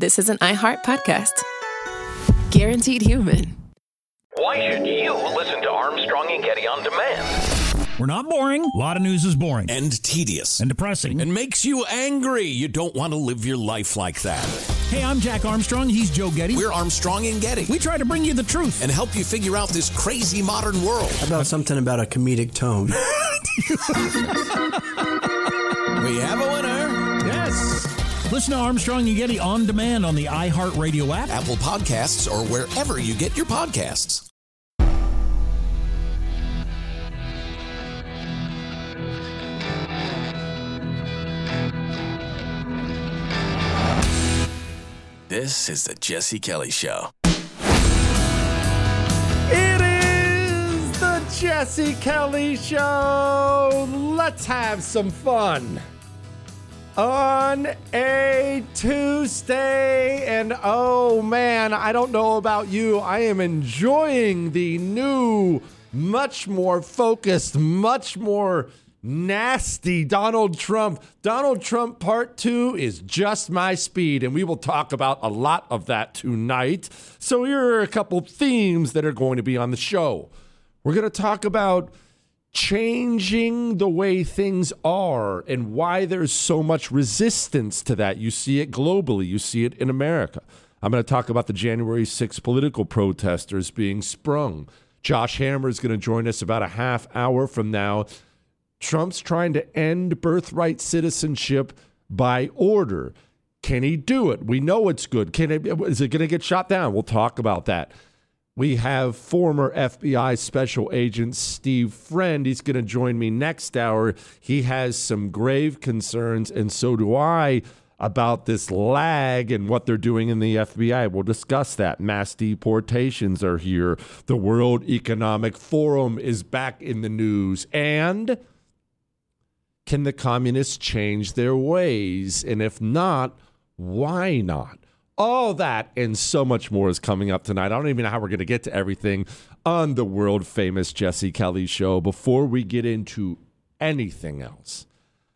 this is an iHeart podcast. Guaranteed human. Why should you listen to Armstrong and Getty on demand? We're not boring. A lot of news is boring. And tedious. And depressing. And makes you angry. You don't want to live your life like that. Hey, I'm Jack Armstrong. He's Joe Getty. We're Armstrong and Getty. We try to bring you the truth. And help you figure out this crazy modern world. How about something about a comedic tone? We have a winner. Yes. Listen to Armstrong and Getty on demand on the iHeartRadio app, Apple Podcasts, or wherever you get your podcasts. This is the Jesse Kelly Show. It is the Jesse Kelly Show. Let's have some fun on a Tuesday. And oh man, I don't know about you. I am enjoying the new, much more focused, much more nasty Donald Trump. Donald Trump Part 2 is just my speed, and we will talk about a lot of that tonight. So here are a couple themes that are going to be on the show. We're going to talk about changing the way things are and why there's so much resistance to that. You see it globally. You see it in America. I'm going to talk about the January 6th political protesters being sprung. Josh Hammer is going to join us about a half hour from now. Trump's trying to end birthright citizenship by order. Can he do it? We know it's good. Is it going to get shot down? We'll talk about that. We have former FBI Special Agent Steve Friend. He's going to join me next hour. He has some grave concerns, and so do I, about this lag and what they're doing in the FBI. We'll discuss that. Mass deportations are here. The World Economic Forum is back in the news. And can the communists change their ways? And if not, why not? All that and so much more is coming up tonight. I don't even know how we're going to get to everything on the world-famous Jesse Kelly Show. Before we get into anything else,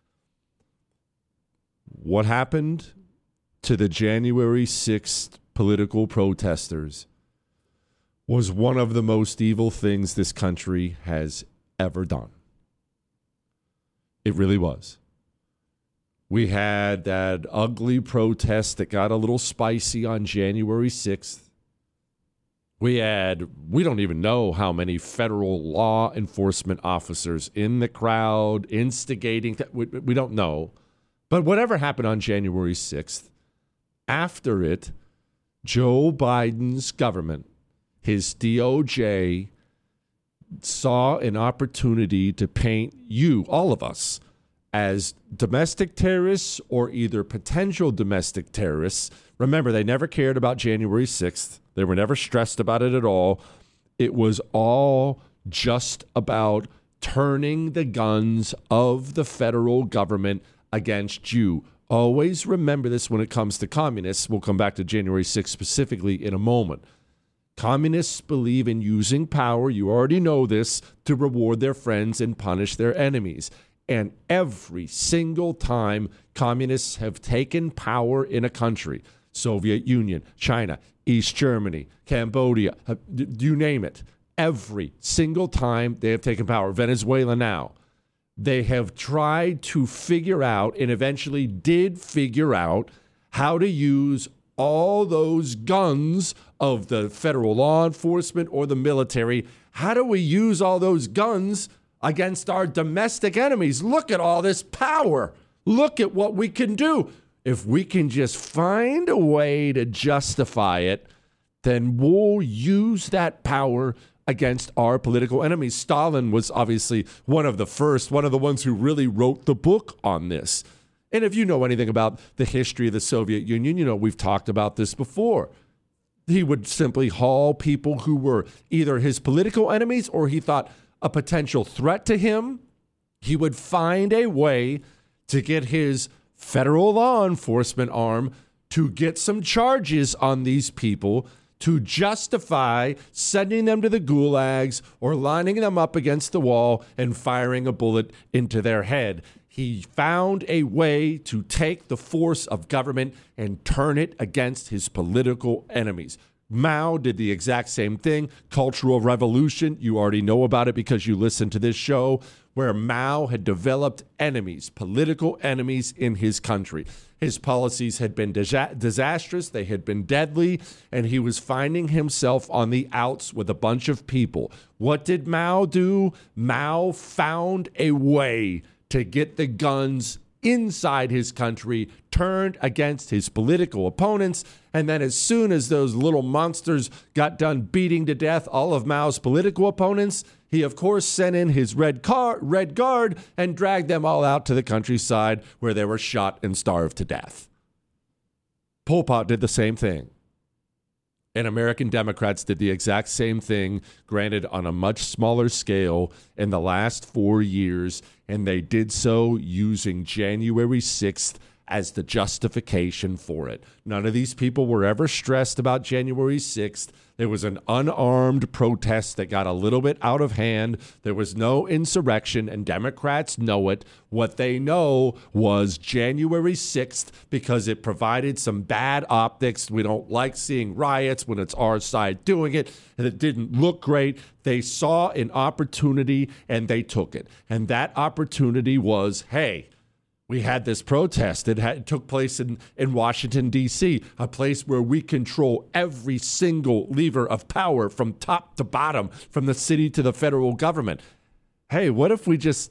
what happened to the January 6th political protesters was one of the most evil things this country has ever done. It really was. We had that ugly protest that got a little spicy on January 6th. We don't even know how many federal law enforcement officers in the crowd instigating. We don't know. But whatever happened on January 6th, after it, Joe Biden's government, his DOJ, saw an opportunity to paint you, all of us, as domestic terrorists or either potential domestic terrorists. Remember, they never cared about January 6th. They were never stressed about it at all. It was all just about turning the guns of the federal government against you. Always remember this when it comes to communists. We'll come back to January 6th specifically in a moment. Communists believe in using power, you already know this, to reward their friends and punish their enemies. And every single time communists have taken power in a country, Soviet Union, China, East Germany, Cambodia, you name it, every single time they have taken power, Venezuela now, they have tried to figure out and eventually did figure out how to use all those guns of the federal law enforcement or the military. How do we use all those guns against our domestic enemies? Look at all this power. Look at what we can do. If we can just find a way to justify it, then we'll use that power against our political enemies. Stalin was obviously one of the ones who really wrote the book on this. And if you know anything about the history of the Soviet Union, you know we've talked about this before. He would simply haul people who were either his political enemies or he thought a potential threat to him. He would find a way to get his federal law enforcement arm to get some charges on these people to justify sending them to the gulags or lining them up against the wall and firing a bullet into their head. He found a way to take the force of government and turn it against his political enemies. Mao did the exact same thing. Cultural Revolution, you already know about it because you listen to this show, where Mao had developed enemies, political enemies in his country. His policies had been disastrous, they had been deadly, and he was finding himself on the outs with a bunch of people. What did Mao do? Mao found a way to get the guns inside his country, turned against his political opponents, and then as soon as those little monsters got done beating to death all of Mao's political opponents, he of course sent in his Red Guard and dragged them all out to the countryside where they were shot and starved to death. Pol Pot did the same thing. And American Democrats did the exact same thing, granted on a much smaller scale, in the last 4 years, and they did so using January 6th as the justification for it. None of these people were ever stressed about January 6th. There was an unarmed protest that got a little bit out of hand. There was no insurrection, and Democrats know it. What they know was January 6th because it provided some bad optics. We don't like seeing riots when it's our side doing it, and it didn't look great. They saw an opportunity, and they took it. And that opportunity was, hey, we had this protest. It took place in Washington, D.C., a place where we control every single lever of power from top to bottom, from the city to the federal government. Hey, what if we just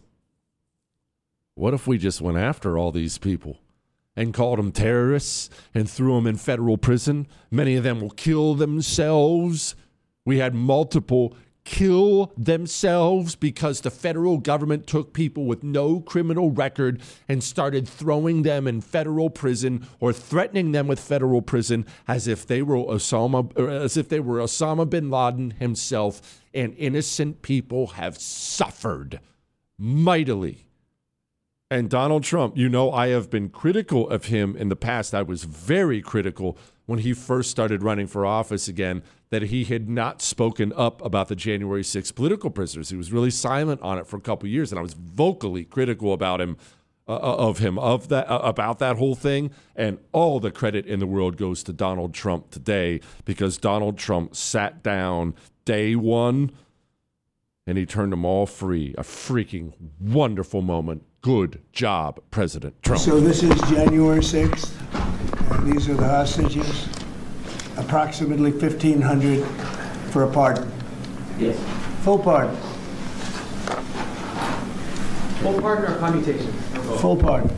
went after all these people and called them terrorists and threw them in federal prison? Many of them will kill themselves. We had multiple kill themselves because the federal government took people with no criminal record and started throwing them in federal prison or threatening them with federal prison as if they were Osama bin Laden himself, and innocent people have suffered mightily. And Donald Trump, you know, I have been critical of him in the past. I was very critical when he first started running for office again, that he had not spoken up about the January 6th political prisoners. He was really silent on it for a couple of years, and I was vocally critical about him, about that whole thing. And all the credit in the world goes to Donald Trump today, because Donald Trump sat down day one and he turned them all free. A freaking wonderful moment. Good job, President Trump. So this is January 6th. These are the hostages. Approximately 1,500 for a pardon. Yes. Full pardon. Full pardon or commutation? Full pardon.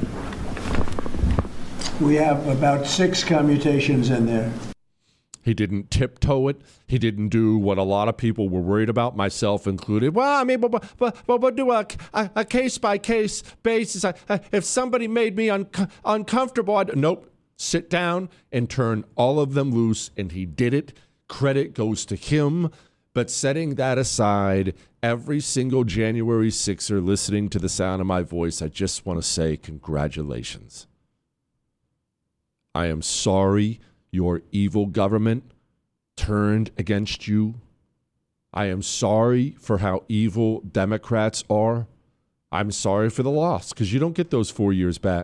We have about 6 commutations in there. He didn't tiptoe it. He didn't do what a lot of people were worried about, myself included. Well, I mean, but do a case-by-case basis. If somebody made me uncomfortable, nope. Sit down and turn all of them loose, and he did it. Credit goes to him. But setting that aside, every single January 6er listening to the sound of my voice, I just want to say congratulations. I am sorry your evil government turned against you. I am sorry for how evil Democrats are. I'm sorry for the loss, because you don't get those 4 years back.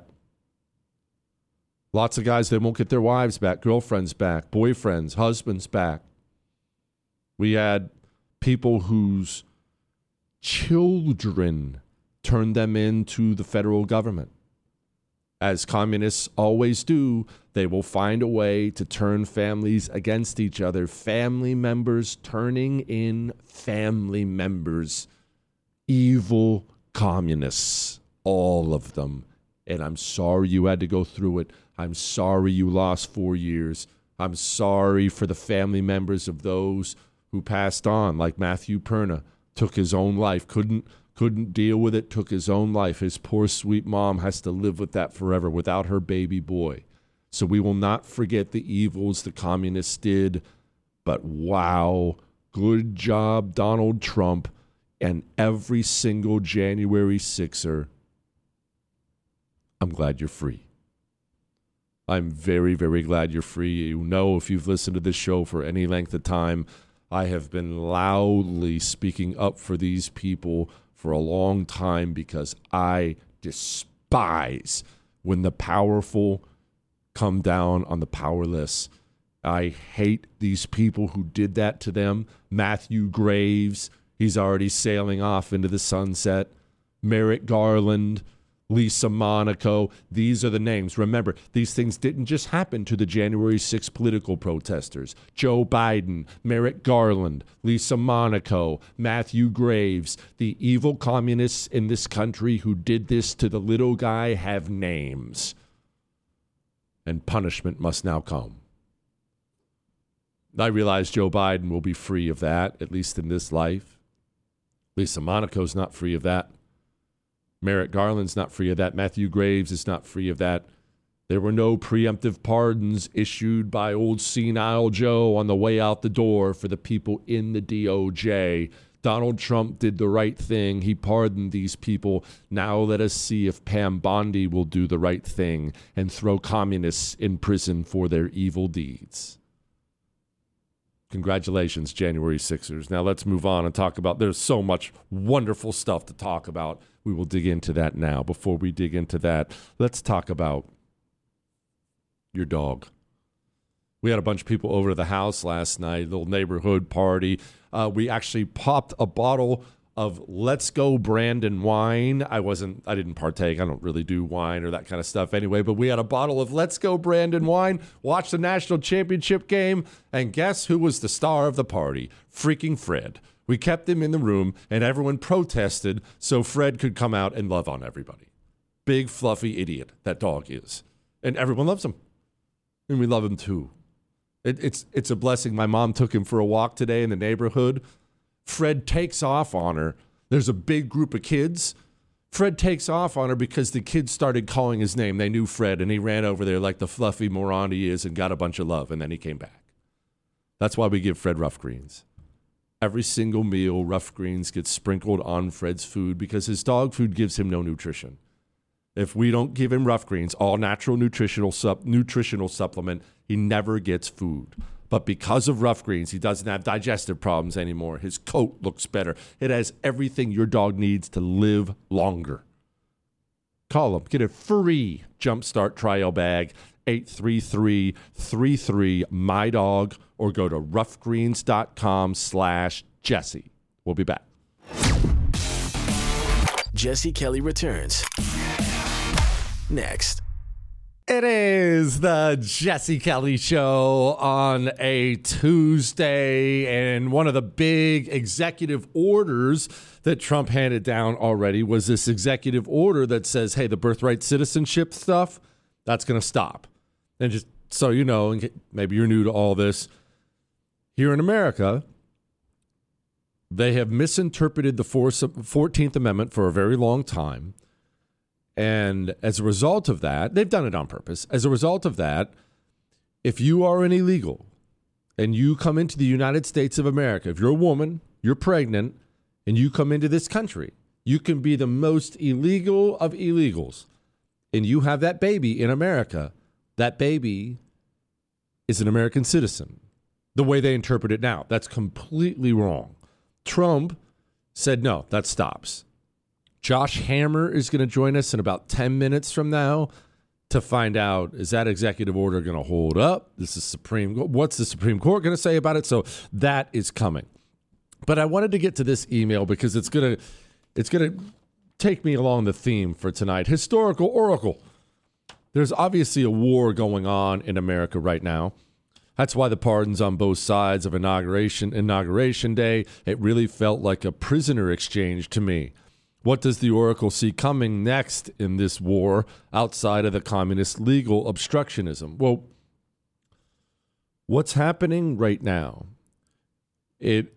Lots of guys, they won't get their wives back, girlfriends back, boyfriends, husbands back. We had people whose children turned them into the federal government. As communists always do, they will find a way to turn families against each other. Family members turning in family members. Evil communists, all of them. And I'm sorry you had to go through it. I'm sorry you lost 4 years. I'm sorry for the family members of those who passed on, like Matthew Perna, took his own life, couldn't deal with it, took his own life. His poor, sweet mom has to live with that forever without her baby boy. So we will not forget the evils the communists did. But wow, good job, Donald Trump, and every single January 6er. I'm glad you're free. I'm very, very glad you're free. You know, if you've listened to this show for any length of time, I have been loudly speaking up for these people for a long time because I despise despise when the powerful come down on the powerless. I hate these people who did that to them. Matthew Graves, he's already sailing off into the sunset. Merrick Garland, Lisa Monaco, these are the names. Remember, these things didn't just happen to the January 6th political protesters. Joe Biden, Merrick Garland, Lisa Monaco, Matthew Graves, the evil communists in this country who did this to the little guy have names. And punishment must now come. I realize Joe Biden will be free of that, at least in this life. Lisa Monaco's not free of that. Merrick Garland's not free of that. Matthew Graves is not free of that. There were no preemptive pardons issued by old senile Joe on the way out the door for the people in the DOJ. Donald Trump did the right thing. He pardoned these people. Now let us see if Pam Bondi will do the right thing and throw communists in prison for their evil deeds. Congratulations, January 6ers. Now let's move on and talk about, there's so much wonderful stuff to talk about. We will dig into that now. Before we dig into that, let's talk about your dog. We had a bunch of people over to the house last night, a little neighborhood party. We actually popped a bottle of Let's Go Brandon wine. I didn't partake. I don't really do wine or that kind of stuff anyway, but we had a bottle of Let's Go Brandon wine, watched the national championship game, and guess who was the star of the party? Freaking Fred. We kept him in the room, and everyone protested so Fred could come out and love on everybody. Big, fluffy idiot that dog is. And everyone loves him. And we love him too. It's a blessing. My mom took him for a walk today in the neighborhood. Fred takes off on her. There's a big group of kids. Fred takes off on her because the kids started calling his name. They knew Fred, and he ran over there like the fluffy moron he is and got a bunch of love, and then he came back. That's why we give Fred Rough Greens. Every single meal, Rough Greens gets sprinkled on Fred's food because his dog food gives him no nutrition. If we don't give him Rough Greens, all natural nutritional supplement, he never gets food. But because of Rough Greens, he doesn't have digestive problems anymore. His coat looks better. It has everything your dog needs to live longer. Call him. Get a free Jumpstart trial bag, 833-33-MY-DOG, or go to roughgreens.com/Jesse. We'll be back. Jesse Kelly returns next. It is the Jesse Kelly Show on a Tuesday, and one of the big executive orders that Trump handed down already was this executive order that says, hey, the birthright citizenship stuff, that's going to stop. And just so you know, and maybe you're new to all this, here in America, they have misinterpreted the 14th Amendment for a very long time. And as a result of that, they've done it on purpose. As a result of that, if you are an illegal and you come into the United States of America, if you're a woman, you're pregnant, and you come into this country, you can be the most illegal of illegals, and you have that baby in America, that baby is an American citizen. The way they interpret it now, that's completely wrong. Trump said, no, that stops. Josh Hammer is going to join us in about 10 minutes from now to find out, is that executive order going to hold up? What's the Supreme Court going to say about it? So that is coming. But I wanted to get to this email because it's going to take me along the theme for tonight. Historical Oracle. There's obviously a war going on in America right now. That's why the pardons on both sides of Inauguration Day, it really felt like a prisoner exchange to me. What does the Oracle see coming next in this war outside of the communist legal obstructionism? Well, what's happening right now, it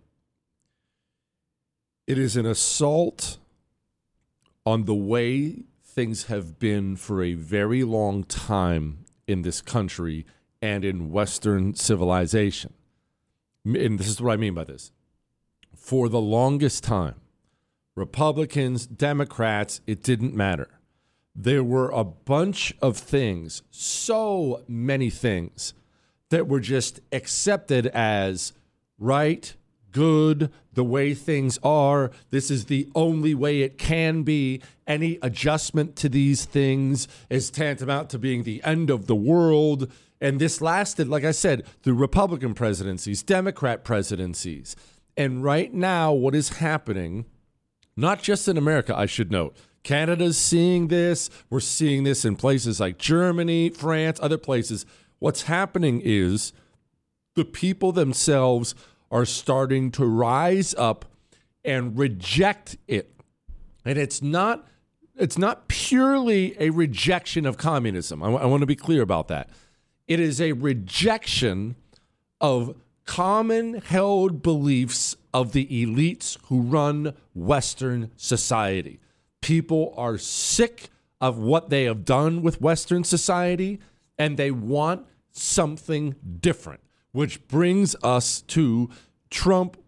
is an assault on the way things have been for a very long time in this country and in Western civilization. And this is what I mean by this. For the longest time, Republicans, Democrats, it didn't matter. There were a bunch of things, so many things, that were just accepted as right, good the way things are. This is the only way it can be. Any adjustment to these things is tantamount to being the end of the world. And this lasted, like I said, through Republican presidencies, Democrat presidencies. And right now, what is happening, not just in America, I should note, Canada's seeing this. We're seeing this in places like Germany, France, other places. What's happening is the people themselves are starting to rise up and reject it. And it's not purely a rejection of communism. I want to be clear about that. It is a rejection of common held beliefs of the elites who run Western society. People are sick of what they have done with Western society, and they want something different, which brings us to Trump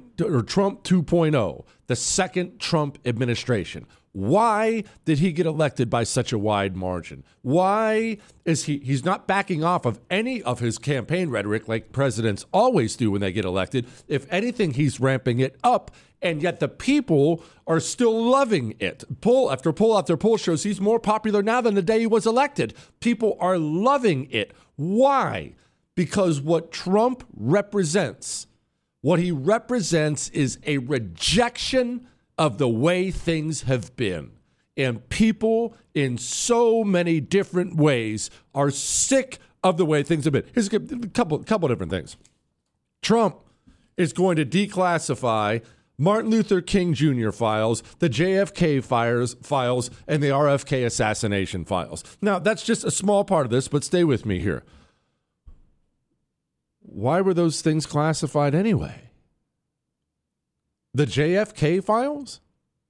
2.0, the second Trump administration. Why did he get elected by such a wide margin? Why is he's not backing off of any of his campaign rhetoric like presidents always do when they get elected? If anything, he's ramping it up, and yet the people are still loving it. Poll after poll after poll shows he's more popular now than the day he was elected. People are loving it. Why? Because what Trump represents, what he represents is a rejection of the way things have been. And people in so many different ways are sick of the way things have been. Here's a couple different things. Trump is going to declassify Martin Luther King Jr. files, the JFK files, and the RFK assassination files. Now, that's just a small part of this, but stay with me here. Why were those things classified anyway? The JFK files?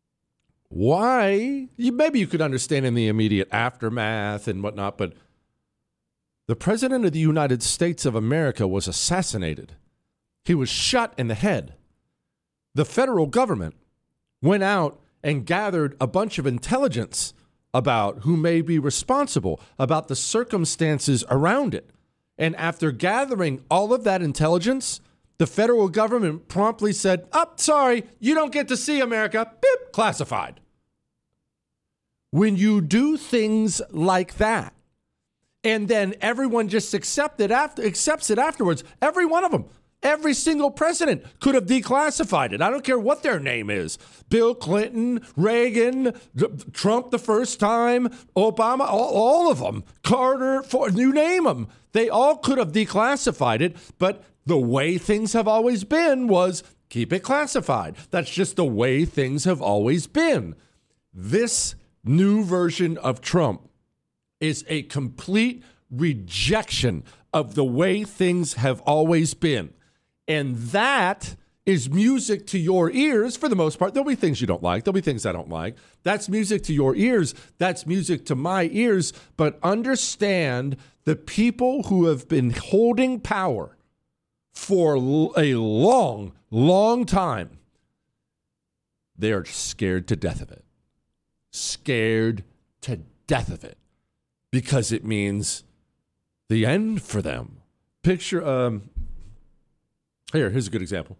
Why? Maybe you could understand in the immediate aftermath and whatnot, but the President of the United States of America was assassinated. He was shot in the head. The federal government went out and gathered a bunch of intelligence about who may be responsible, about the circumstances around it. And after gathering all of that intelligence, the federal government promptly said, sorry, you don't get to see America. Beep, classified. When you do things like that, and then everyone just accepts it afterwards, every one of them, every single president could have declassified it. I don't care what their name is. Bill Clinton, Reagan, Trump the first time, Obama, all of them, Carter, Ford, you name them. They all could have declassified it, but the way things have always been was keep it classified. That's just the way things have always been. This new version of Trump is a complete rejection of the way things have always been. And that is music to your ears for the most part. There'll be things you don't like. There'll be things I don't like. That's music to your ears. That's music to my ears. But understand the people who have been holding power for a long, long time, they are scared to death of it. Scared to death of it. Because it means the end for them. Picture, here's a good example.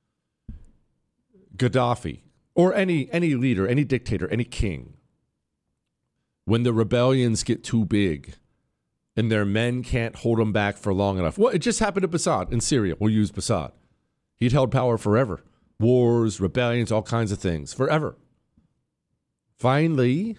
Gaddafi, or any leader, any dictator, any king. When the rebellions get too big and their men can't hold them back for long enough. Well, it just happened to Assad in Syria. We'll use Assad. He'd held power forever. Wars, rebellions, all kinds of things. Forever. Finally,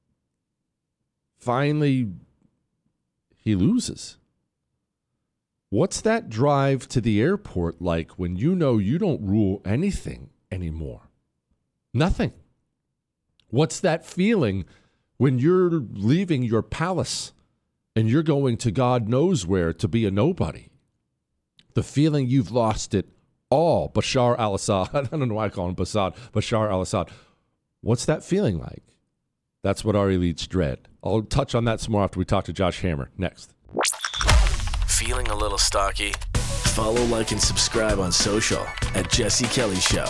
he loses. What's that drive to the airport like when you know you don't rule anything anymore? Nothing. What's that feeling when you're leaving your palace and you're going to God knows where to be a nobody? The feeling you've lost it all. Bashar al-Assad. I don't know why I call him Assad. Bashar al-Assad. What's that feeling like? That's what our elites dread. I'll touch on that some more after we talk to Josh Hammer. Next. Feeling a little stocky? Follow, like, and subscribe on social at Jesse Kelly Show.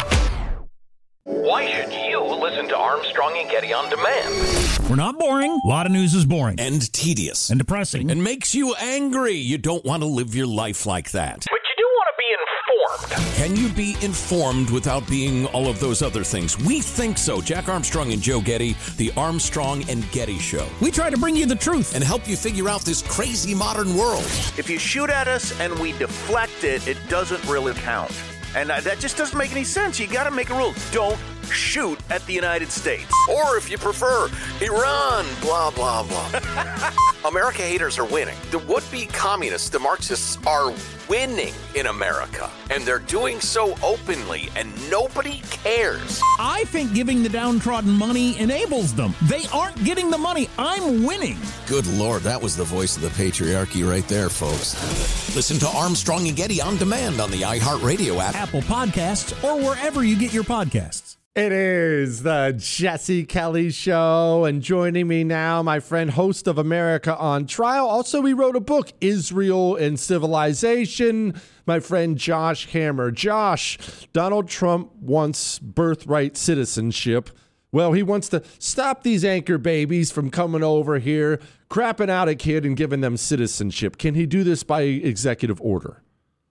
Why should you listen to Armstrong and Getty on demand? We're not boring. A lot of news is boring. And tedious. And depressing. And makes you angry. You don't want to live your life like that. But you do want to be Can you be informed without being all of those other things? We think so. Jack Armstrong and Joe Getty, the Armstrong and Getty Show. We try to bring you the truth and help you figure out this crazy modern world. If you shoot at us and we deflect it, it doesn't really count. And that just doesn't make any sense. You got to make a rule. Don't shoot at the United States. Or if you prefer, Iran, blah, blah, blah. America haters are winning. The would-be communists, the Marxists, are winning in America. And they're doing so openly, and nobody cares. I think giving the downtrodden money enables them. They aren't getting the money. I'm winning. Good Lord, that was the voice of the patriarchy right there, folks. Listen to Armstrong and Getty on demand on the iHeartRadio app, Apple Podcasts, or wherever you get your podcasts. It is the Jesse Kelly Show, and joining me now, my friend, host of America on Trial. Also, he wrote a book, Israel and Civilization, my friend Josh Hammer. Josh, Donald Trump wants birthright citizenship. Well, he wants to stop these anchor babies from coming over here, crapping out a kid and giving them citizenship. Can he do this by executive order?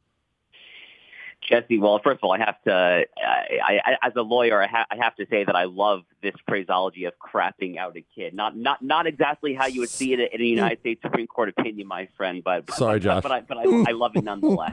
Jesse, well, first of all, I have to, as a lawyer, I have to say that I love this phraseology of crapping out a kid. Not exactly how you would see it in a United States Supreme Court opinion, my friend. Sorry, Josh. But I love it nonetheless.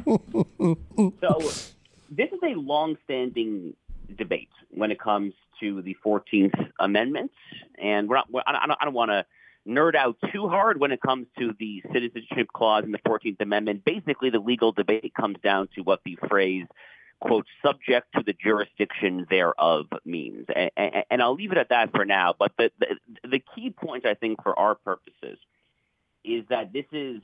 So this is a long-standing debate when it comes to the 14th Amendment, and I don't want to nerd out too hard when it comes to the citizenship clause in the 14th Amendment. Basically, the legal debate comes down to what the phrase, quote, subject to the jurisdiction thereof means. And I'll leave it at that for now. But the key point, I think, for our purposes is that this is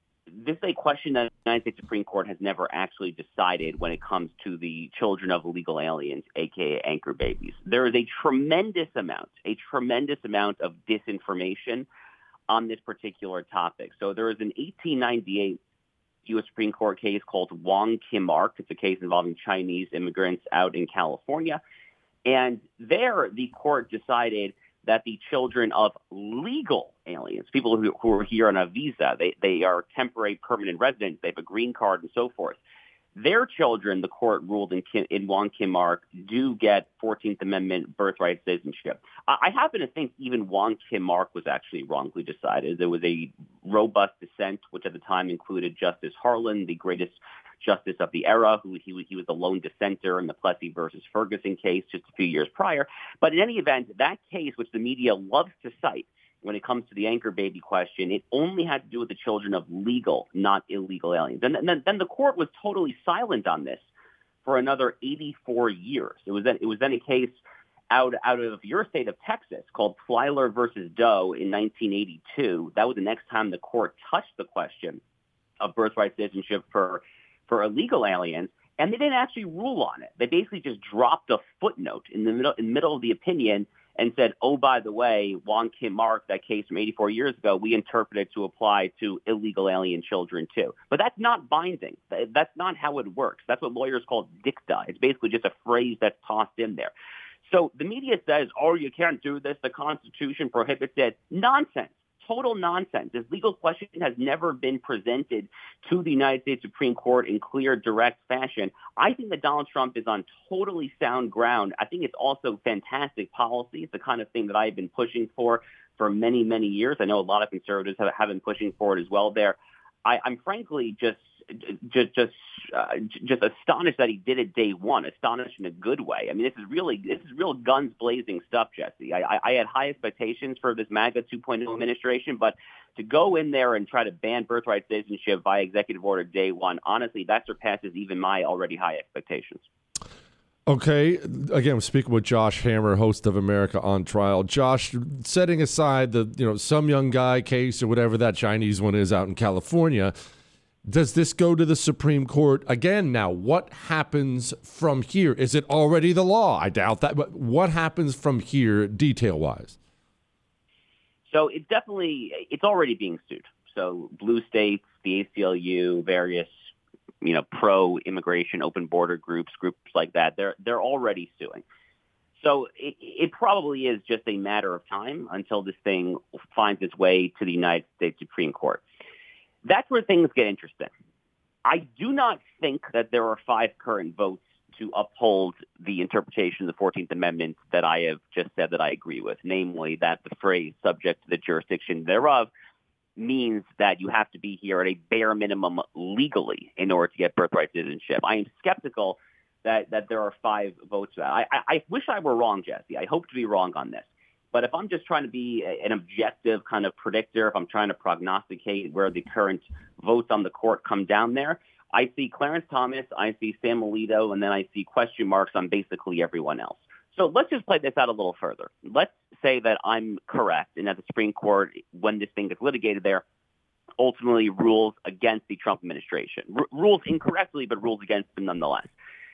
a question that the United States Supreme Court has never actually decided when it comes to the children of illegal aliens, a.k.a. anchor babies. There is a tremendous amount of disinformation on this particular topic. So there is an 1898 U.S. Supreme Court case called Wong Kim Ark. It's a case involving Chinese immigrants out in California. And there, the court decided that the children of legal aliens, people who are here on a visa, they are temporary permanent residents, they have a green card and so forth, their children, the court ruled in Wong Kim Ark, do get 14th Amendment birthright citizenship. I happen to think even Wong Kim Ark was actually wrongly decided. There was a robust dissent, which at the time included Justice Harlan, the greatest justice of the era, who he was the lone dissenter in the Plessy versus Ferguson case just a few years prior. But in any event, that case, which the media loves to cite when it comes to the anchor baby question, it only had to do with the children of legal, not illegal aliens. And then the court was totally silent on this for another 84 years. It was then a case out of your state of Texas called Flyler versus Doe in 1982. That was the next time the court touched the question of birthright citizenship for illegal aliens, and they didn't actually rule on it. They basically just dropped a footnote in the middle of the opinion and said, oh, by the way, Wong Kim Ark, that case from 84 years ago, we interpreted to apply to illegal alien children too. But that's not binding. That's not how it works. That's what lawyers call dicta. It's basically just a phrase that's tossed in there. So the media says, oh, you can't do this. The Constitution prohibits it. Nonsense. Total nonsense. This legal question has never been presented to the United States Supreme Court in clear, direct fashion. I think that Donald Trump is on totally sound ground. I think it's also fantastic policy. It's the kind of thing that I've been pushing for many, many years. I know a lot of conservatives have been pushing for it as well there. I'm frankly just astonished that he did it day one. Astonished in a good way. I mean, this is real guns blazing stuff, Jesse. I had high expectations for this MAGA 2.0 administration, but to go in there and try to ban birthright citizenship by executive order day one, honestly, that surpasses even my already high expectations. Okay, again, I'm speaking with Josh Hammer, host of America on Trial. Josh, setting aside the some young guy case or whatever that Chinese one is out in California, does this go to the Supreme Court again now? What happens from here? Is it already the law? I doubt that, but what happens from here detail-wise? So it's already being sued. So blue states, the ACLU, various pro-immigration, open border groups like that, they're already suing. So it probably is just a matter of time until this thing finds its way to the United States Supreme Court. That's where things get interesting. I do not think that there are 5 current votes to uphold the interpretation of the 14th Amendment that I have just said that I agree with, namely that the phrase subject to the jurisdiction thereof means that you have to be here at a bare minimum legally in order to get birthright citizenship. I am skeptical that there are 5 votes for that. I wish I were wrong, Jesse. I hope to be wrong on this. But if I'm just trying to be an objective kind of predictor, if I'm trying to prognosticate where the current votes on the court come down there, I see Clarence Thomas, I see Sam Alito, and then I see question marks on basically everyone else. So let's just play this out a little further. Let's say that I'm correct and that the Supreme Court, when this thing gets litigated there, ultimately rules against the Trump administration. Rules incorrectly, but rules against them nonetheless.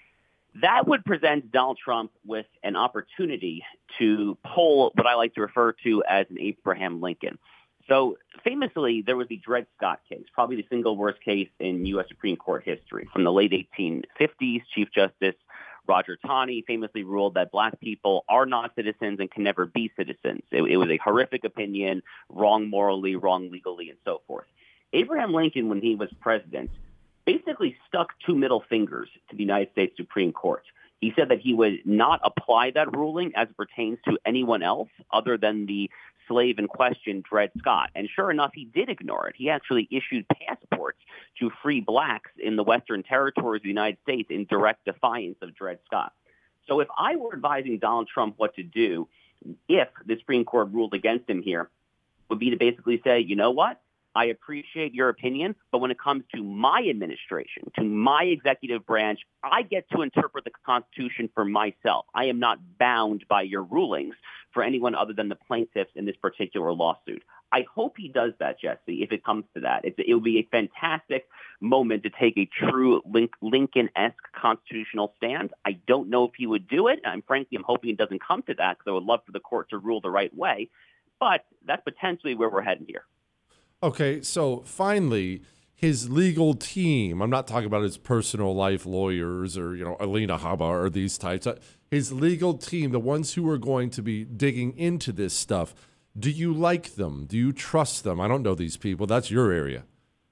That would present Donald Trump with an opportunity to pull what I like to refer to as an Abraham Lincoln. So famously, there was the Dred Scott case, probably the single worst case in U.S. Supreme Court history. From the late 1850s, Chief Justice Roger Taney famously ruled that black people are not citizens and can never be citizens. It was a horrific opinion, wrong morally, wrong legally, and so forth. Abraham Lincoln, when he was president, basically stuck 2 middle fingers to the United States Supreme Court. He said that he would not apply that ruling as it pertains to anyone else other than the slave in question, Dred Scott. And sure enough, he did ignore it. He actually issued passports to free blacks in the Western territories of the United States in direct defiance of Dred Scott. So if I were advising Donald Trump what to do if the Supreme Court ruled against him here, would be to basically say, you know what? I appreciate your opinion, but when it comes to my administration, to my executive branch, I get to interpret the Constitution for myself. I am not bound by your rulings for anyone other than the plaintiffs in this particular lawsuit. I hope he does that, Jesse, if it comes to that. It will be a fantastic moment to take a true Lincoln-esque constitutional stand. I don't know if he would do it. I'm hoping it doesn't come to that because I would love for the court to rule the right way. But that's potentially where we're heading here. Okay, so finally, his legal team, I'm not talking about his personal life lawyers or, Alina Habba or these types. His legal team, the ones who are going to be digging into this stuff, do you like them? Do you trust them? I don't know these people. That's your area.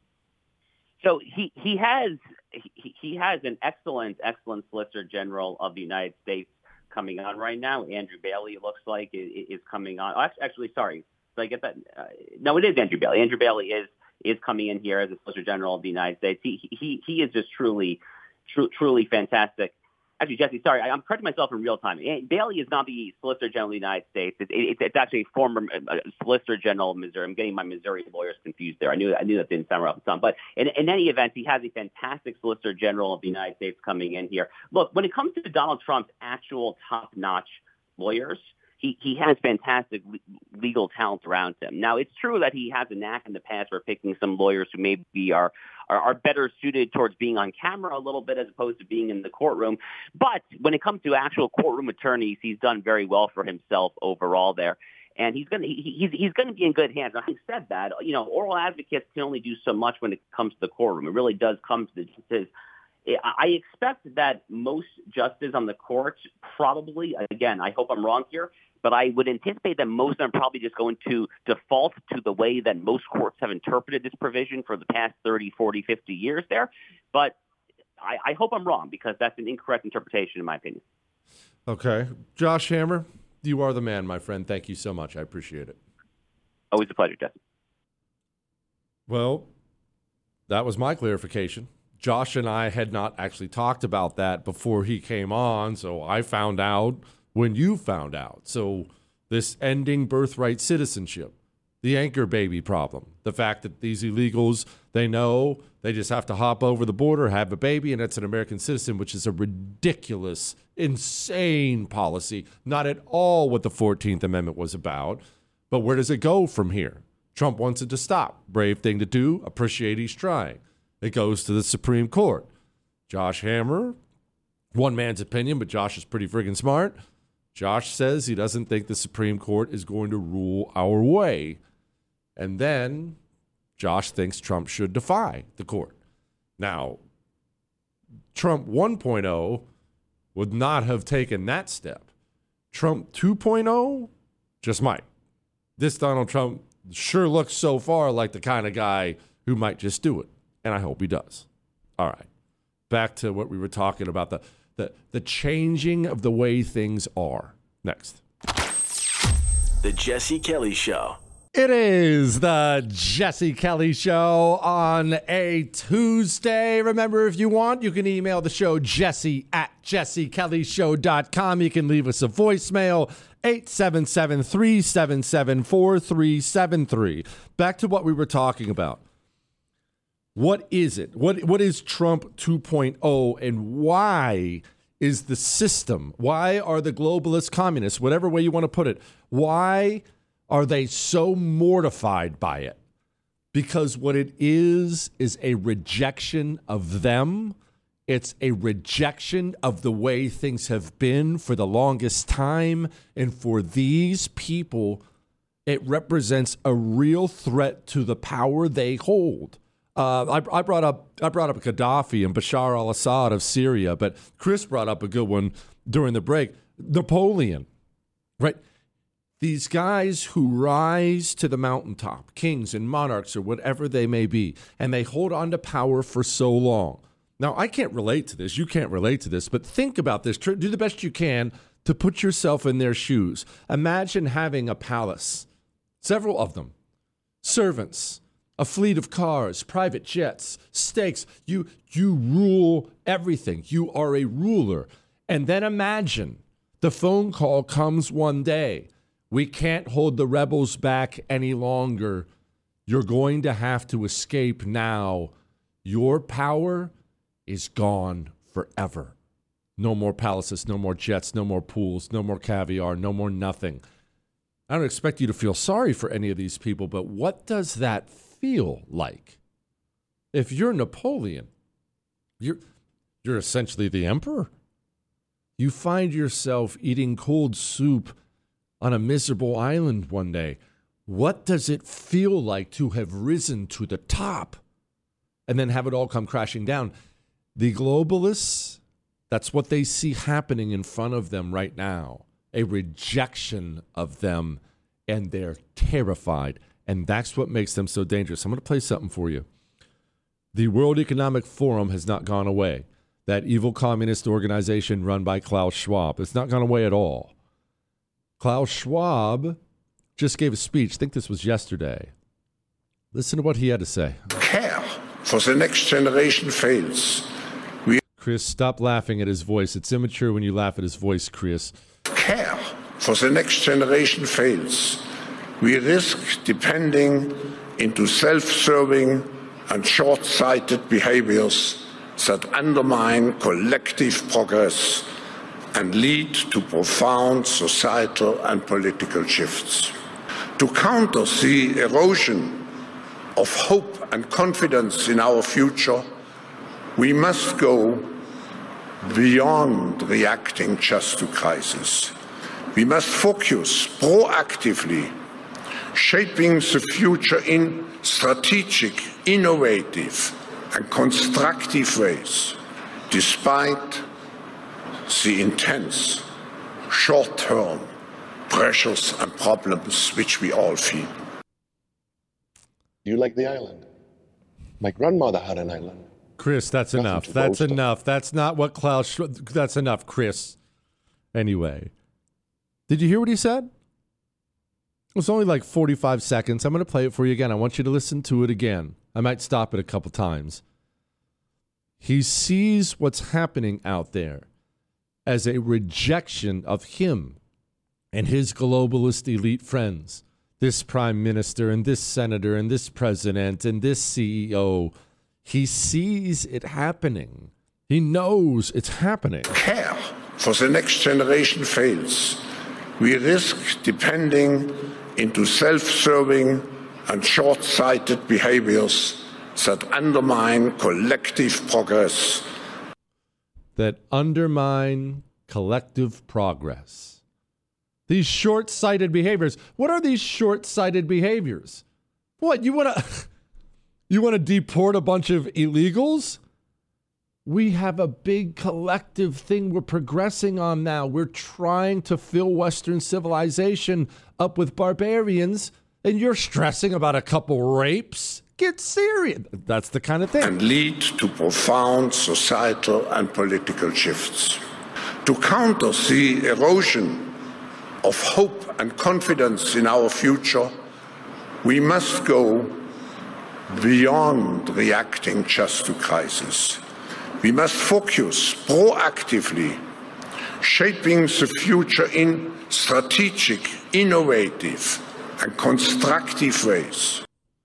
So he has an excellent Solicitor General of the United States coming on right now. Andrew Bailey, it looks like, is coming on. Oh, actually, sorry. Did I get that? No, it is Andrew Bailey. Andrew Bailey is coming in here as the Solicitor General of the United States. He is just truly fantastic. Actually, Jesse, sorry, I'm correcting myself in real time. Bailey is not the Solicitor General of the United States. It's actually a former Solicitor General of Missouri. I'm getting my Missouri lawyers confused there. I knew that didn't sound right off the tongue. But in any event, he has a fantastic Solicitor General of the United States coming in here. Look, when it comes to Donald Trump's actual top-notch lawyers, he has fantastic legal talent around him. Now, it's true that he has a knack in the past for picking some lawyers who maybe are better suited towards being on camera a little bit as opposed to being in the courtroom. But when it comes to actual courtroom attorneys, he's done very well for himself overall there. And he's going to be in good hands. Now, having said that, oral advocates can only do so much when it comes to the courtroom. It really does come to the justices. I expect that most justices on the court probably, again, I hope I'm wrong here, but I would anticipate that most of them are probably just going to default to the way that most courts have interpreted this provision for the past 30, 40, 50 years there. But I hope I'm wrong because that's an incorrect interpretation in my opinion. Okay. Josh Hammer, you are the man, my friend. Thank you so much. I appreciate it. Always a pleasure, Justin. Well, that was my clarification. Josh and I had not actually talked about that before he came on, so I found out when you found out. So this ending birthright citizenship, the anchor baby problem, the fact that these illegals, they know they just have to hop over the border, have a baby, and it's an American citizen, which is a ridiculous, insane policy. Not at all what the 14th Amendment was about. But where does it go from here? Trump wants it to stop. Brave thing to do. Appreciate he's trying. It goes to the Supreme Court. Josh Hammer, one man's opinion, but Josh is pretty friggin' smart. Josh says he doesn't think the Supreme Court is going to rule our way. And then Josh thinks Trump should defy the court. Now, Trump 1.0 would not have taken that step. Trump 2.0 just might. This Donald Trump sure looks so far like the kind of guy who might just do it. And I hope he does. All right. Back to what we were talking about, the changing of the way things are. Next. The Jesse Kelly Show. It is the Jesse Kelly Show on a Tuesday. Remember, if you want, you can email the show, jesse@jessekellyshow.com. You can leave us a voicemail, 877-377-4373. Back to what we were talking about. What is it? What is Trump 2.0, and why is the system, why are the globalist communists, whatever way you want to put it, why are they so mortified by it? Because what it is a rejection of them. It's a rejection of the way things have been for the longest time. And for these people, it represents a real threat to the power they hold. I brought up Gaddafi and Bashar al-Assad of Syria, but Chris brought up a good one during the break. Napoleon, right? These guys who rise to the mountaintop, kings and monarchs or whatever they may be, and they hold on to power for so long. Now, I can't relate to this. You can't relate to this, but think about this. Do the best you can to put yourself in their shoes. Imagine having a palace, several of them, servants, a fleet of cars, private jets, stakes. You rule everything. You are a ruler. And then imagine the phone call comes one day. We can't hold the rebels back any longer. You're going to have to escape now. Your power is gone forever. No more palaces, no more jets, no more pools, no more caviar, no more nothing. I don't expect you to feel sorry for any of these people, but what does that feel like? If you're Napoleon, you're essentially the emperor. You find yourself eating cold soup on a miserable island one day. What does it feel like to have risen to the top and then have it all come crashing down? The globalists, that's what they see happening in front of them right now, a rejection of them, and they're terrified. And that's what makes them so dangerous. I'm going to play something for you. The World Economic Forum has not gone away. That evil communist organization run by Klaus Schwab. It's not gone away at all. Klaus Schwab just gave a speech. I think this was yesterday. Listen to what he had to say. Care for the next generation fails. Chris, stop laughing at his voice. It's immature when you laugh at his voice, Chris. Care for the next generation fails. We risk depending into self-serving and short-sighted behaviors that undermine collective progress and lead to profound societal and political shifts. To counter the erosion of hope and confidence in our future, we must go beyond reacting just to crisis. We must focus proactively, shaping the future in strategic, innovative, and constructive ways, despite the intense, short-term pressures and problems which we all feel. You like the island? My grandmother had an island. Chris, that's enough. That's enough. That's not what Klaus... That's enough, Chris. Anyway. Did you hear what he said? It was only like 45 seconds. I'm going to play it for you again. I want you to listen to it again. I might stop it a couple times. He sees what's happening out there as a rejection of him and his globalist elite friends. This prime minister and this senator and this president and this CEO. He sees it happening. He knows it's happening. Care for the next generation fails. We risk depending into self-serving and short-sighted behaviors that undermine collective progress. That undermine collective progress. These short-sighted behaviors. What are these short-sighted behaviors? What, you want to deport a bunch of illegals? We have a big collective thing we're progressing on now. We're trying to fill Western civilization up with barbarians, and you're stressing about a couple rapes? Get serious. That's the kind of thing. And lead to profound societal and political shifts. To counter the erosion of hope and confidence in our future, we must go beyond reacting just to crisis. We must focus proactively, shaping the future in strategic, innovative, and constructive ways.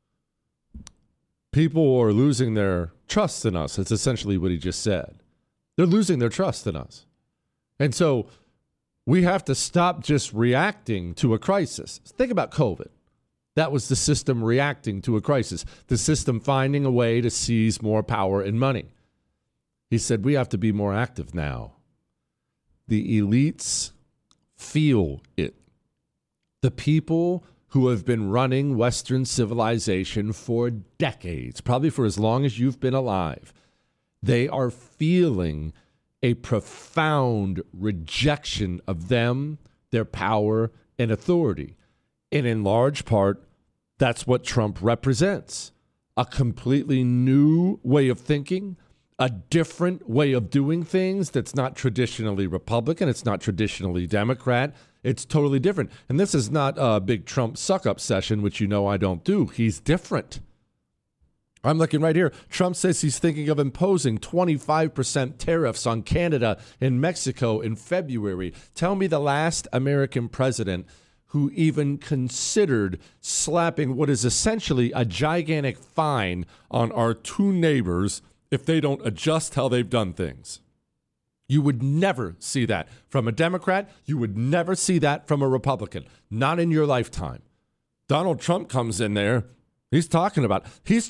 People are losing their trust in us. That's essentially what he just said. They're losing their trust in us. And so we have to stop just reacting to a crisis. Think about COVID. That was the system reacting to a crisis, the system finding a way to seize more power and money. He said, we have to be more active now. The elites feel it. The people who have been running Western civilization for decades, probably for as long as you've been alive, they are feeling a profound rejection of them, their power, and authority. And in large part, that's what Trump represents. A completely new way of thinking, a different way of doing things that's not traditionally Republican, it's not traditionally Democrat, it's totally different. And this is not a big Trump suck-up session, which you know I don't do. He's different. I'm looking right here. Trump says he's thinking of imposing 25% tariffs on Canada and Mexico in February. Tell me the last American president who even considered slapping what is essentially a gigantic fine on our two neighbors if they don't adjust how they've done things. You would never see that from a Democrat. You would never see that from a Republican. Not in your lifetime. Donald Trump comes in there. He's talking about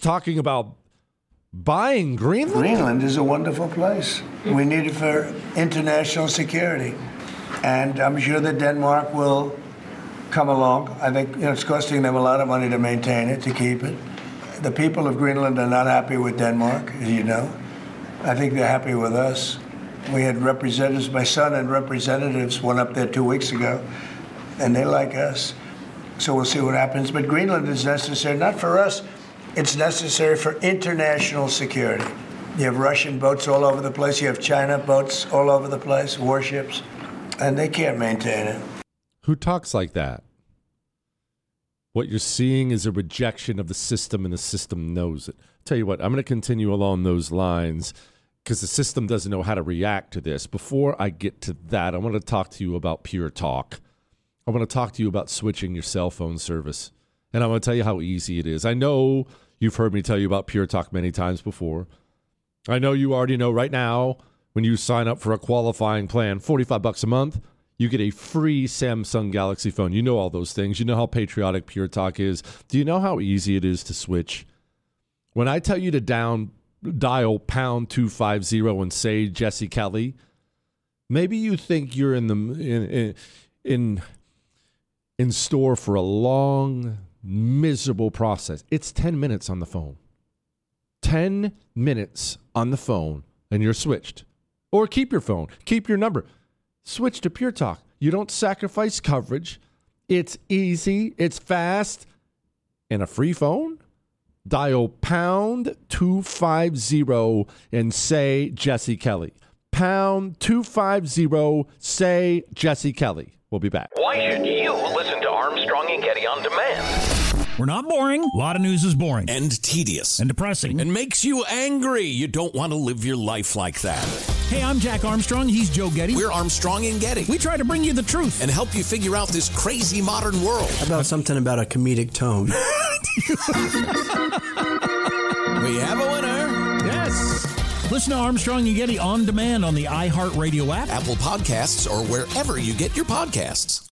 buying Greenland. Greenland is a wonderful place. We need it for international security. And I'm sure that Denmark will come along. I think it's costing them a lot of money to maintain it, to keep it. The people of Greenland are not happy with Denmark, as you know. I think they're happy with us. We had representatives, my son and representatives went up there 2 weeks ago, and they like us. So we'll see what happens. But Greenland is necessary, not for us, it's necessary for international security. You have Russian boats all over the place. You have China boats all over the place, warships, and they can't maintain it. Who talks like that? What you're seeing is a rejection of the system, and the system knows it. Tell you what, I'm going to continue along those lines because the system doesn't know how to react to this. Before I get to that, I want to talk to you about Pure Talk. I want to talk to you about switching your cell phone service. And I want to tell you how easy it is. I know you've heard me tell you about Pure Talk many times before. I know you already know right now when you sign up for a qualifying plan, $45 a month, you get a free Samsung Galaxy phone. You know all those things. You know how patriotic Pure Talk is. Do you know how easy it is to switch? When I tell you to dial pound 250 and say Jesse Kelly, maybe you think you're in store for a long, miserable process. It's 10 minutes on the phone. 10 minutes on the phone, and you're switched. Or keep your phone. Keep your number. Switch to Pure Talk. You don't sacrifice coverage. It's easy. It's fast. And a free phone? Dial pound 250 and say Jesse Kelly. Pound 250, say Jesse Kelly. We'll be back. Why should you listen to Armstrong and Getty on demand? We're not boring. A lot of news is boring. And tedious. And depressing. And makes you angry. You don't want to live your life like that. Hey, I'm Jack Armstrong. He's Joe Getty. We're Armstrong and Getty. We try to bring you the truth. And help you figure out this crazy modern world. How about something about a comedic tone? We have a winner. Yes. Listen to Armstrong and Getty on demand on the iHeartRadio app, Apple Podcasts, or wherever you get your podcasts.